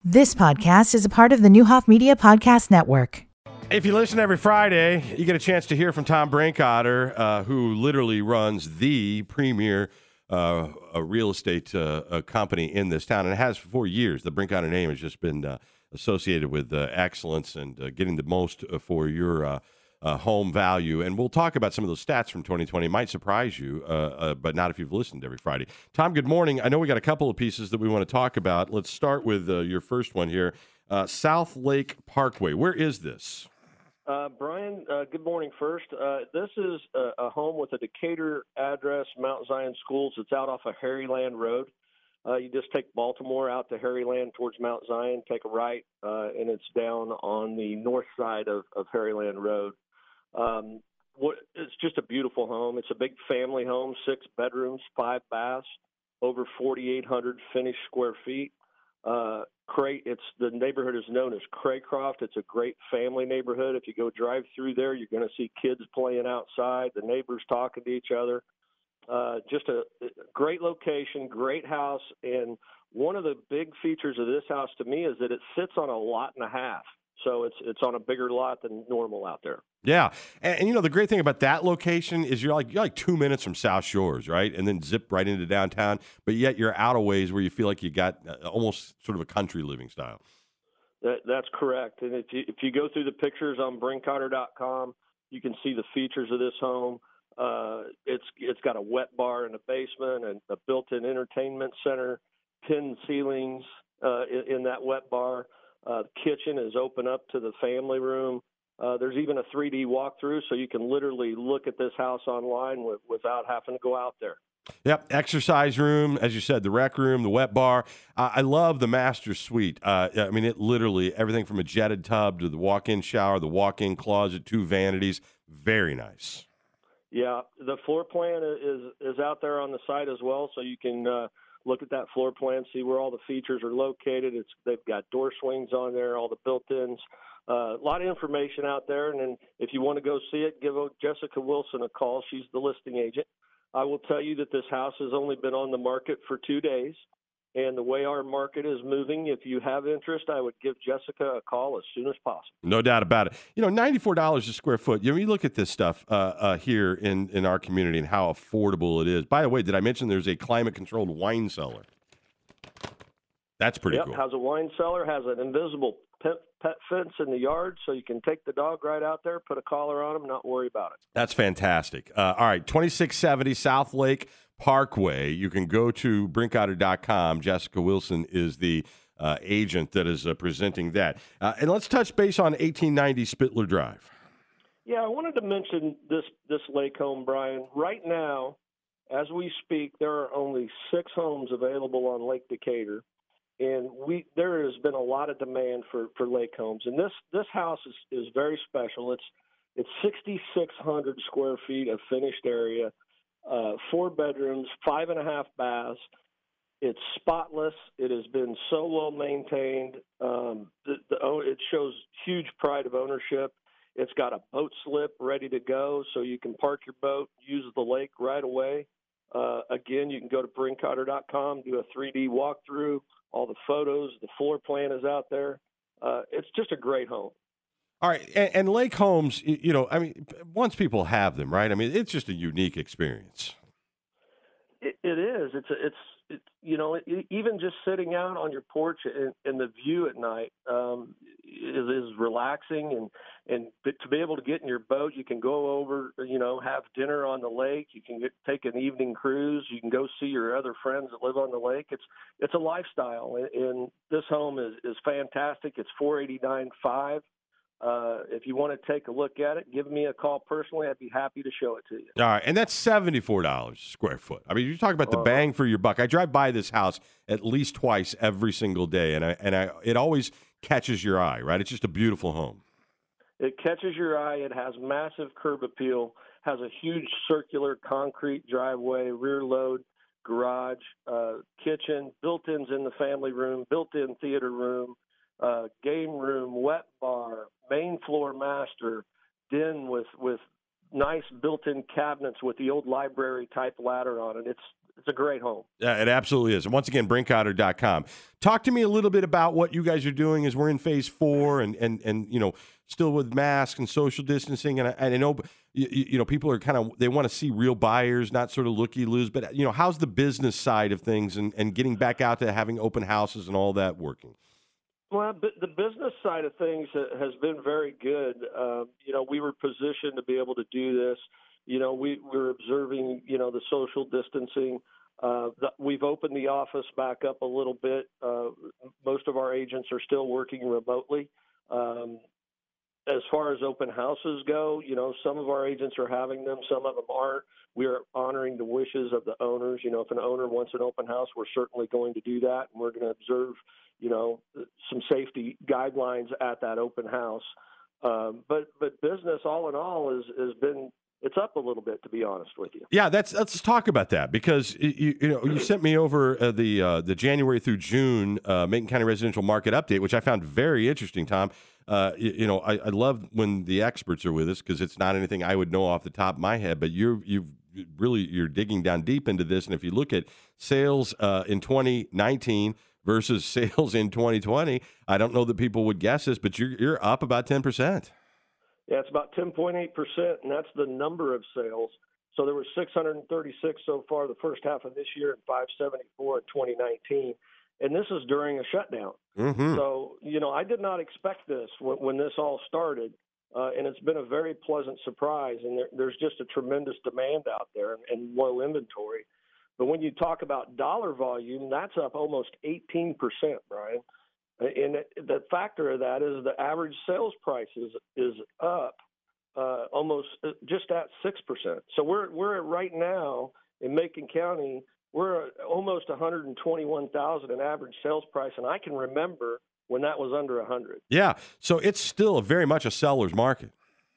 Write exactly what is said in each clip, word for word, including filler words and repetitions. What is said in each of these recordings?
This podcast is a part of the Newhoff Media Podcast Network. If you listen every Friday, you get a chance to hear from Tom Brinkotter, uh, who literally runs the premier uh, a real estate uh, a company in this town, and it has for years. The Brinkotter name has just been uh, associated with uh, excellence and uh, getting the most for your uh, uh, home value. And we'll talk about some of those stats from twenty twenty. It might surprise you, uh, uh, but not if you've listened every Friday. Tom, good morning. I know we got a couple of pieces that we want to talk about. Let's start with uh, your first one here, uh, South Lake Parkway. Where is this? Uh, Brian, uh, good morning first. Uh, this is a, a home with a Decatur address, Mount Zion Schools. It's out off of Harryland Road. Uh, you just take Baltimore out to Harryland towards Mount Zion, take a right, uh, and it's down on the north side of, of Harryland Road. Um, what, it's just a beautiful home. It's a big family home, six bedrooms, five baths, over forty-eight hundred finished square feet. Uh, Cray, it's the neighborhood is known as Craycroft. It's a great family neighborhood. If you go drive through there, you're going to see kids playing outside, the neighbors talking to each other. Uh, just a great location, great house. And one of the big features of this house to me is that it sits on a lot and a half. So it's it's on a bigger lot than normal out there. Yeah, and, and you know the great thing about that location is you're like you're like two minutes from South Shores, right, and then zip right into downtown. But yet you're out of ways where you feel like you got almost sort of a country living style. That, that's correct. And if you if you go through the pictures on Brinkotter dot com, you can see the features of this home. Uh, it's it's got a wet bar in the basement and a built-in entertainment center, tin ceilings uh, in, in that wet bar. Uh, the kitchen is open up to the family room. Uh, there's even a three D walkthrough, so you can literally look at this house online with, without having to go out there. Yep, exercise room, as you said, the rec room, the wet bar. Uh, I love the master suite. Uh, I mean, it literally, everything from a jetted tub to the walk-in shower, the walk-in closet, two vanities. Very nice. Yeah, the floor plan is is out there on the site as well, so you can uh, look at that floor plan, see where all the features are located. It's they've got door swings on there, all the built-ins. Uh, a lot of information out there, and then if you want to go see it, give Jessica Wilson a call. She's the listing agent. I will tell you that this house has only been on the market for two days, and the way our market is moving, if you have interest, I would give Jessica a call as soon as possible. No doubt about it. You know, ninety-four dollars a square foot. You know, you look at this stuff uh, uh, here in, in our community and how affordable it is. By the way, did I mention there's a climate-controlled wine cellar? That's pretty yep, cool. Has a wine cellar, has an invisible pet, pet fence in the yard, so you can take the dog right out there, put a collar on him, not worry about it. That's fantastic. Uh, all right, twenty-six seventy South Lake Parkway. You can go to Brinkotter dot com. Jessica Wilson is the uh, agent that is uh, presenting that. Uh, and let's touch base on eighteen ninety Spittler Drive. Yeah, I wanted to mention this, this lake home, Brian. Right now, as we speak, there are only six homes available on Lake Decatur. And we there has been a lot of demand for, for lake homes. And this, this house is, is very special. It's it's sixty-six hundred square feet of finished area, uh, four bedrooms, five and a half baths. It's spotless. It has been so well maintained. Um, the, the, it shows huge pride of ownership. It's got a boat slip ready to go, so you can park your boat, use the lake right away. Uh, again, you can go to Brinkotter dot com, do a three D walkthrough. All the photos, the floor plan is out there. Uh, it's just a great home. All right, and, and lake homes, you know, I mean, once people have them, right? I mean, it's just a unique experience. It, it is. It's a, it's it, you know, it, even just sitting out on your porch and, and the view at night um, is, is relaxing, and and to be able to get in your boat, you can go over, you know, have dinner on the lake. You can get, take an evening cruise. You can go see your other friends that live on the lake. It's it's a lifestyle, and, and this home is is fantastic. It's four eighty-nine five. Uh, if you want to take a look at it, give me a call personally. I'd be happy to show it to you. All right, and that's seventy-four dollars a square foot. I mean, you talk about the uh, bang for your buck. I drive by this house at least twice every single day, and I and I it always catches your eye, right? It's just a beautiful home. It catches your eye. It has massive curb appeal, has a huge circular concrete driveway, rear load, garage, uh, kitchen, built-ins in the family room, built-in theater room, uh, game room, wet bar, main floor master, den with, with nice built-in cabinets with the old library type ladder on it. It's it's a great home. Yeah, it absolutely is. And once again, brink otter dot com. Talk to me a little bit about what you guys are doing as we're in phase four and, and, and you know, still with masks and social distancing. And I, and I know, you, you know, people are kind of, they want to see real buyers, not sort of looky-loos. But, you know, how's the business side of things and, and getting back out to having open houses and all that working? Well, the business side of things has been very good. Uh, you know, we were positioned to be able to do this. You know, we we're observing, you know, the social distancing. Uh, the, we've opened the office back up a little bit. Uh, most of our agents are still working remotely. Um, as far as open houses go, you know, some of our agents are having them, some of them aren't. We are honoring the wishes of the owners. You know, if an owner wants an open house, we're certainly going to do that, and we're going to observe, you know, some safety guidelines at that open house. Um, but but business, all in all, is has been it's up a little bit, to be honest with you. Yeah, that's let's talk about that because you, you know you sent me over uh, the uh, the January through June uh, Macon County residential market update, which I found very interesting, Tom. Uh, you, you know, I, I love when the experts are with us because it's not anything I would know off the top of my head, but you're you've really you're digging down deep into this, and if you look at sales uh, in twenty nineteen versus sales in twenty twenty, I don't know that people would guess this, but you're you're up about ten percent. Yeah, it's about ten point eight percent, and that's the number of sales. So there were six hundred thirty-six so far the first half of this year and five seventy-four in twenty nineteen. And this is during a shutdown. Mm-hmm. So, you know, I did not expect this when, when this all started, uh, and it's been a very pleasant surprise. And there, there's just a tremendous demand out there and, and low inventory. But when you talk about dollar volume, that's up almost eighteen percent, Brian. And the factor of that is the average sales price is, is up uh, almost just at six percent. So we're we're at right now in Macon County, we're at almost one hundred twenty-one thousand in average sales price, and I can remember when that was under one hundred. Yeah, so it's still very much a seller's market.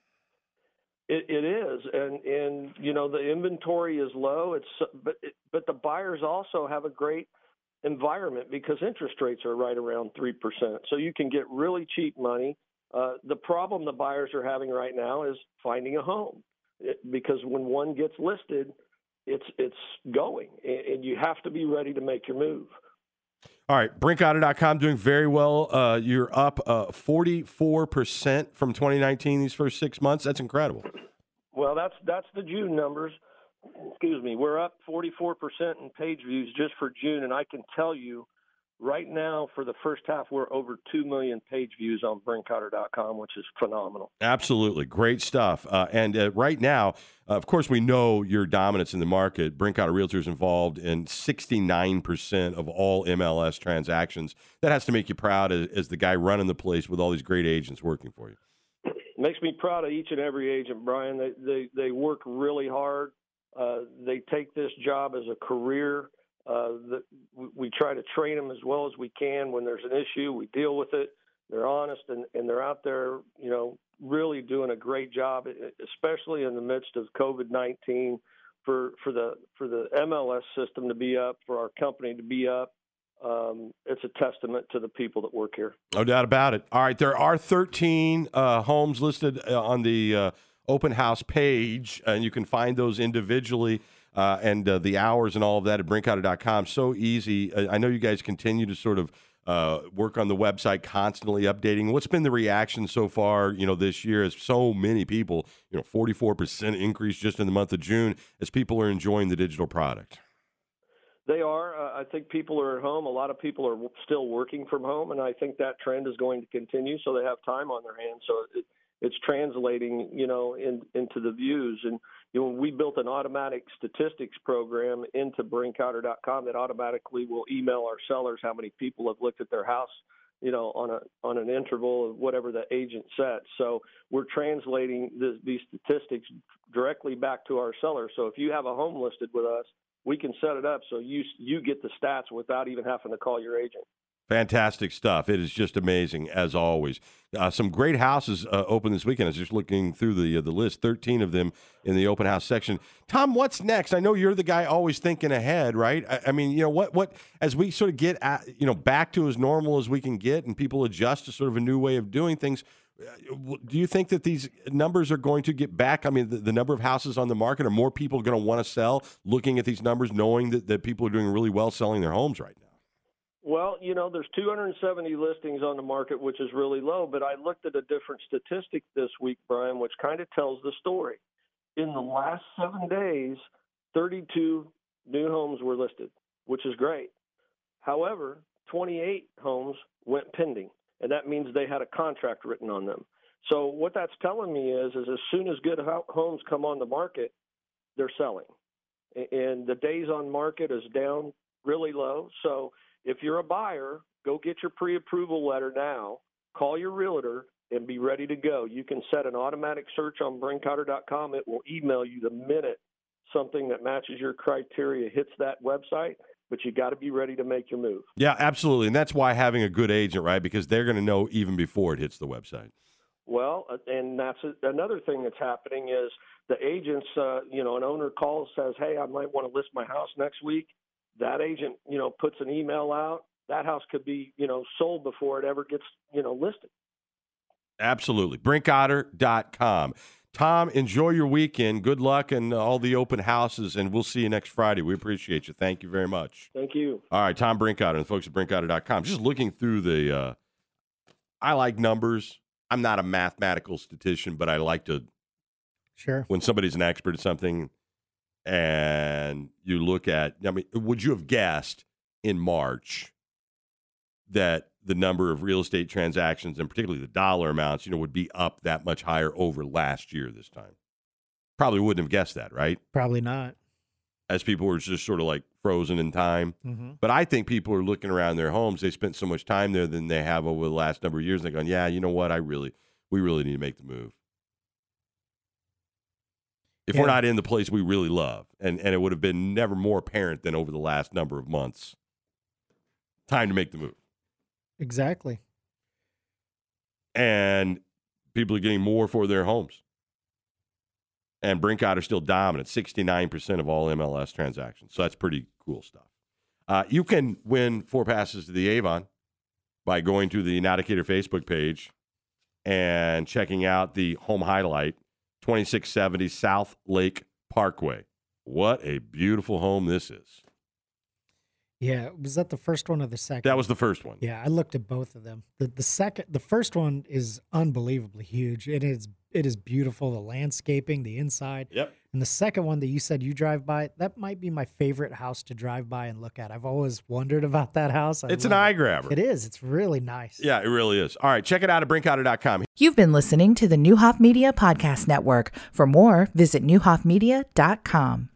It, it is, and and you know the inventory is low. It's but it, but the buyers also have a great environment because interest rates are right around three percent. So you can get really cheap money. Uh, the problem the buyers are having right now is finding a home it, because when one gets listed, it's it's going, and, and you have to be ready to make your move. All right, brink otter dot com doing very well. Uh, you're up uh, forty-four percent from twenty nineteen these first six months. That's incredible. Well, that's that's the June numbers. Excuse me. We're up forty-four percent in page views just for June, and I can tell you right now for the first half we're over two million page views on brink otter dot com, which is phenomenal. Absolutely. Great stuff. Uh, and uh, right now, uh, of course, we know your dominance in the market. Brink Otter Realtors involved in sixty-nine percent of all M L S transactions. That has to make you proud as, as the guy running the place with all these great agents working for you. Makes me proud of each and every agent, Brian. They they, they work really hard. Uh, they take this job as a career. Uh, the, we, we try to train them as well as we can. When there's an issue, we deal with it. They're honest, and, and they're out there, you know, really doing a great job, especially in the midst of COVID nineteen, for, for the for the M L S system to be up, for our company to be up. Um, it's a testament to the people that work here. No doubt about it. All right, there are thirteen uh, homes listed uh, on the uh, open house page, and you can find those individually. Uh, and uh, the hours and all of that at brink otter dot com. So easy. Uh, I know you guys continue to sort of uh, work on the website, constantly updating. What's been the reaction so far, you know, this year as so many people, you know, forty-four percent increase just in the month of June as people are enjoying the digital product? They are. Uh, I think people are at home. A lot of people are still working from home, and I think that trend is going to continue, so they have time on their hands. So it, it's translating, you know, in, into the views. And, you know, we built an automatic statistics program into brink otter dot com that automatically will email our sellers how many people have looked at their house, you know, on a on an interval of whatever the agent sets. So we're translating this, these statistics directly back to our sellers. So if you have a home listed with us, we can set it up so you you get the stats without even having to call your agent. Fantastic stuff. It is just amazing, as always. Uh, some great houses uh, open this weekend. I was just looking through the uh, the list, thirteen of them in the open house section. Tom, what's next? I know you're the guy always thinking ahead, right? I, I mean, you know, what what as we sort of get at, you know, back to as normal as we can get and people adjust to sort of a new way of doing things, Do you think that these numbers are going to get back? I mean, the, the number of houses on the market, are more people going to want to sell looking at these numbers, knowing that, that people are doing really well selling their homes right now? Well, you know, there's two hundred seventy listings on the market, which is really low. But I looked at a different statistic this week, Brian, which kind of tells the story. In the last seven days, thirty-two new homes were listed, which is great. However, twenty-eight homes went pending, and that means they had a contract written on them. So what that's telling me is, is as soon as good ho- homes come on the market, they're selling. And the days on market is down really low. So if you're a buyer, go get your pre-approval letter now, call your realtor, and be ready to go. You can set an automatic search on Brinkotter dot com. It will email you the minute something that matches your criteria hits that website, but you got to be ready to make your move. Yeah, absolutely. And that's why having a good agent, right? Because they're going to know even before it hits the website. Well, and that's a, another thing that's happening is the agents, uh, you know, an owner calls, says, hey, I might want to list my house next week. That agent, you know, puts an email out. That house could be, you know, sold before it ever gets, you know, listed. Absolutely. Brinkotter dot com. Tom, enjoy your weekend. Good luck in all the open houses, and we'll see you next Friday. We appreciate you. Thank you very much. Thank you. All right, Tom Brinkotter and the folks at Brinkotter dot com. Just looking through the uh, – I like numbers. I'm not a mathematical statistician, but I like to – Sure. When somebody's an expert at something and you look at – I mean, would you have guessed in March that the number of real estate transactions and particularly the dollar amounts, you know, would be up that much higher over last year this time? Probably wouldn't have guessed that, right? Probably not. As people were just sort of like frozen in time. Mm-hmm. But I think people are looking around their homes. They spent so much time there than they have over the last number of years. They're going, yeah, you know what? I really, we really need to make the move. If Yeah. we're not in the place we really love, and, and it would have been never more apparent than over the last number of months, time to make the move. Exactly. And people are getting more for their homes. And Brinkotter still dominant, sixty-nine percent of all M L S transactions. So that's pretty cool stuff. Uh, you can win four passes to the Avon by going to the Nautica Facebook page and checking out the home highlight, twenty-six seventy South Lake Parkway. What a beautiful home this is. Yeah, was that the first one or the second? That was the first one. Yeah, I looked at both of them. The the second the first one is unbelievably huge. It is it is beautiful, the landscaping, the inside. Yep. And the second one that you said you drive by, that might be my favorite house to drive by and look at. I've always wondered about that house. I It's an love eye it. grabber. It is. It's really nice. Yeah, it really is. All right, check it out at Brinkotter dot com. You've been listening to the Newhoff Media Podcast Network. For more, visit newhoff media dot com.